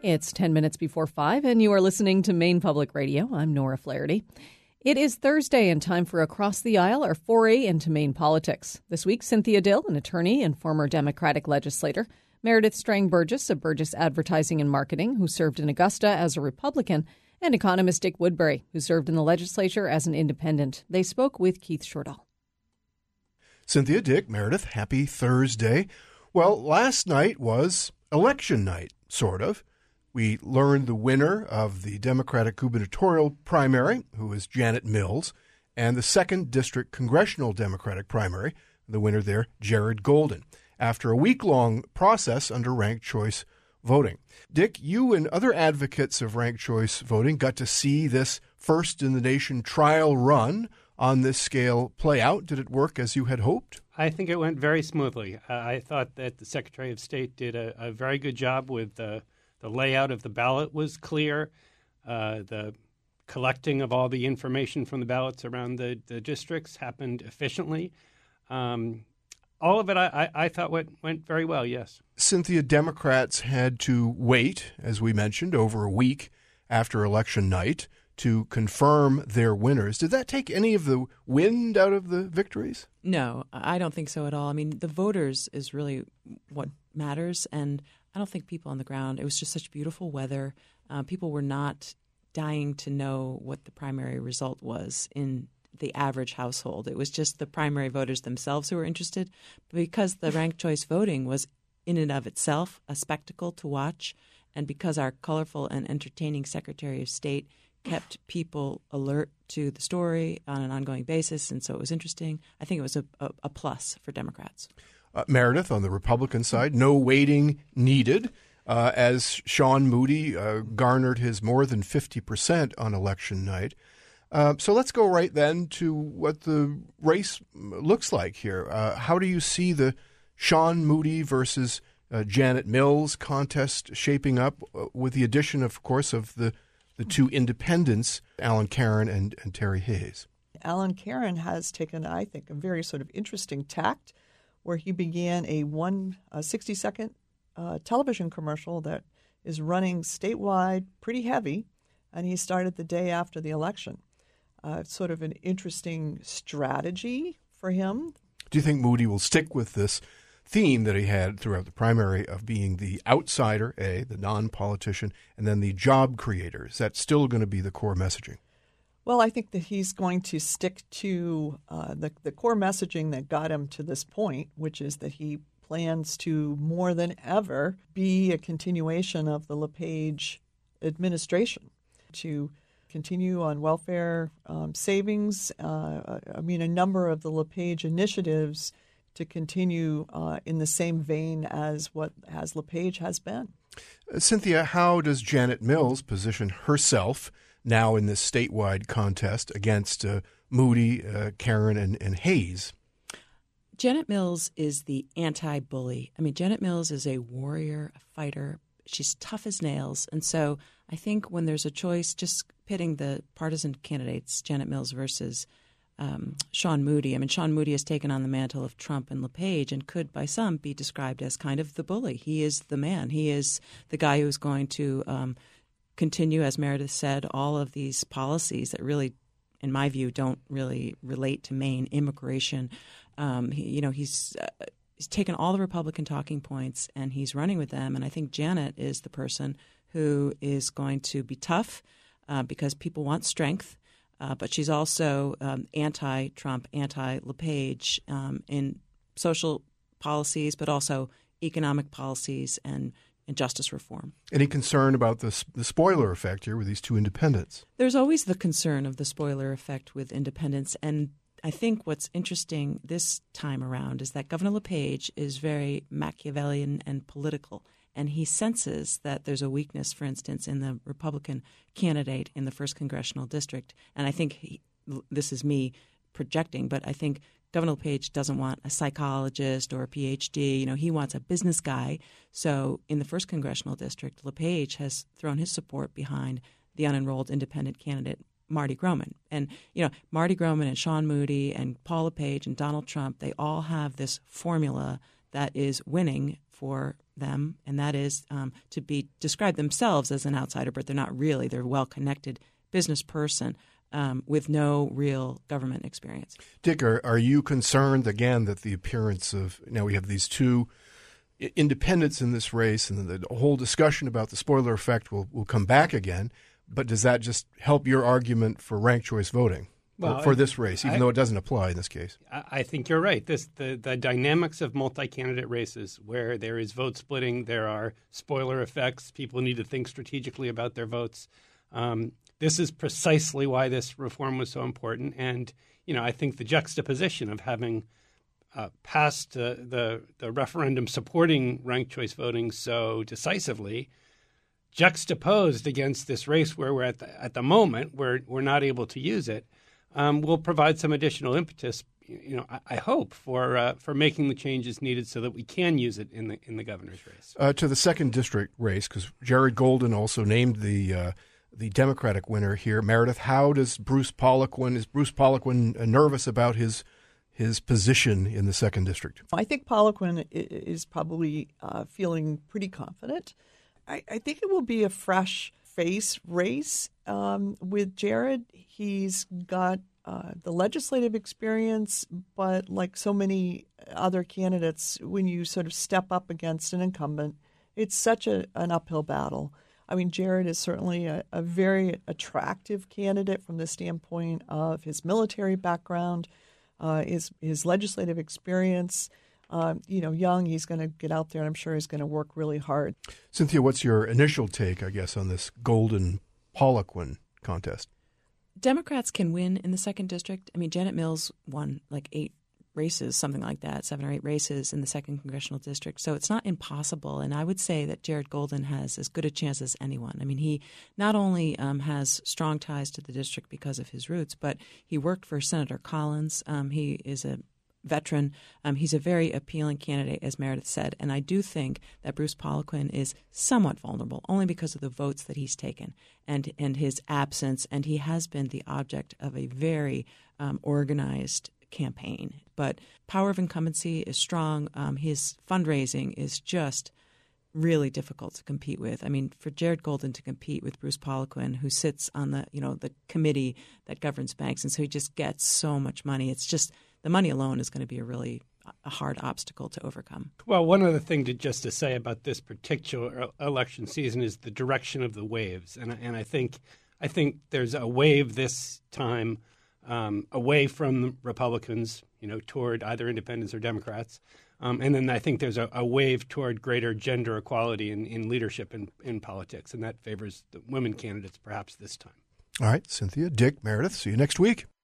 It's 10 minutes before 5, and you are listening to Maine Public Radio. I'm Nora Flaherty. It is Thursday and time for Across the Aisle, our foray into Maine politics. This week, Cynthia Dill, an attorney and former Democratic legislator, Meredith Strang-Burgess of Burgess Advertising and Marketing, who served in Augusta as a Republican, and economist Dick Woodbury, who served in the legislature as an independent. They spoke with Keith Shortall. Cynthia, Dick, Meredith, happy Thursday. Well, last night was election night, sort of. We learned the winner of the Democratic gubernatorial primary, who is Janet Mills, and the 2nd District Congressional Democratic primary, the winner there, Jared Golden, after a week-long process under ranked choice voting. Dick, you and other advocates of ranked choice voting got to see this first-in-the-nation trial run on this scale play out. Did it work as you had hoped? I think it went very smoothly. I thought that the Secretary of State did a very good job with the layout of the ballot was clear. The collecting of all the information from the ballots around the districts happened efficiently. All of it, I thought went very well, yes. Cynthia, Democrats had to wait, as we mentioned, over a week after election night to confirm their winners. Did that take any of the wind out of the victories? No, I don't think so at all. I mean, the voters is really what matters, and I don't think people on the ground, it was just such beautiful weather. People were not dying to know what the primary result was in the average household. It was just the primary voters themselves who were interested. Because the ranked choice voting was in and of itself a spectacle to watch, and because our colorful and entertaining Secretary of State kept people alert to the story on an ongoing basis, and so it was interesting. I think it was a plus for Democrats. Meredith, on the Republican side, no waiting needed, as Sean Moody garnered his more than 50% on election night. So let's go right then to what the race looks like here. How do you see the Sean Moody versus Janet Mills contest shaping up with the addition, of course, of the two independents, Alan Caron and Terry Hayes? Alan Caron has taken, I think, a very sort of interesting tact where he began a 60-second television commercial that is running statewide pretty heavy, and he started the day after the election. Sort of an interesting strategy for him. Do you think Moody will stick with this theme that he had throughout the primary of being the outsider, the non-politician, and then the job creator? Is that still going to be the core messaging? Well, I think that he's going to stick to the core messaging that got him to this point, which is that he plans to, more than ever, be a continuation of the LePage administration, to continue on welfare savings. A number of the LePage initiatives to continue in the same vein as LePage has been. Cynthia, how does Janet Mills position herself now in this statewide contest against Moody, Caron, and Hayes? Janet Mills is the anti-bully. I mean, Janet Mills is a warrior, a fighter. She's tough as nails. And so I think when there's a choice, just pitting the partisan candidates, Janet Mills versus Sean Moody. I mean, Sean Moody has taken on the mantle of Trump and LePage and could, by some, be described as kind of the bully. He is the man. He is the guy who's going to continue, as Meredith said, all of these policies that really, in my view, don't really relate to Maine immigration. He's taken all the Republican talking points and he's running with them. And I think Janet is the person who is going to be tough because people want strength. But she's also anti-Trump, anti-LePage in social policies, but also economic policies and justice reform. Any concern about the spoiler effect here with these two independents? There's always the concern of the spoiler effect with independents. And I think what's interesting this time around is that Governor LePage is very Machiavellian and political. And he senses that there's a weakness, for instance, in the Republican candidate in the 1st Congressional District. And I think this is me projecting, but I think Governor LePage doesn't want a psychologist or a PhD. He wants a business guy. So in the 1st Congressional District, LePage has thrown his support behind the unenrolled independent candidate, Marty Groman. And, Marty Groman and Sean Moody and Paul LePage and Donald Trump, they all have this formula that is winning for them, and that is to be describe themselves as an outsider, but they're not really. They're a well-connected business person with no real government experience. Dick, are you concerned, again, that the appearance of – now we have these two independents in this race, and the whole discussion about the spoiler effect will come back again, but does that just help your argument for ranked choice voting? Well, for this race, even though it doesn't apply in this case. I think you're right. The dynamics of multi-candidate races, where there is vote splitting, there are spoiler effects, people need to think strategically about their votes. This is precisely why this reform was so important. And, I think the juxtaposition of having passed the referendum supporting ranked choice voting so decisively, juxtaposed against this race where we're at the moment where we're not able to use it, will provide some additional impetus, I hope, for making the changes needed so that we can use it in the governor's race. To the 2nd district race, because Jared Golden also named the Democratic winner here. Meredith, how does Bruce Poliquin nervous about his position in the 2nd district? I think Poliquin is probably feeling pretty confident. I think it will be a fresh face race with Jared. He's got the legislative experience, but like so many other candidates, when you sort of step up against an incumbent, it's such an uphill battle. I mean, Jared is certainly a very attractive candidate from the standpoint of his military background, his legislative experience. Young, he's going to get out there, and I'm sure he's going to work really hard. Cynthia, what's your initial take, I guess, on this Golden-Poliquin contest? Democrats can win in the 2nd district. I mean, Janet Mills won like 8 races, something like that, 7 or 8 races in the 2nd congressional district. So it's not impossible. And I would say that Jared Golden has as good a chance as anyone. I mean, he not only has strong ties to the district because of his roots, but he worked for Senator Collins. He is a veteran. He's a very appealing candidate, as Meredith said. And I do think that Bruce Poliquin is somewhat vulnerable, only because of the votes that he's taken and his absence. And he has been the object of a very organized campaign. But power of incumbency is strong. His fundraising is just really difficult to compete with. I mean, for Jared Golden to compete with Bruce Poliquin, who sits on the committee that governs banks, and so he just gets so much money. It's just the money alone is going to be a hard obstacle to overcome. Well, one other thing to say about this particular election season is the direction of the waves, and I think there's a wave this time away from the Republicans, toward either independents or Democrats. And then I think there's a wave toward greater gender equality in leadership in politics, and that favors the women candidates perhaps this time. All right, Cynthia, Dick, Meredith, see you next week.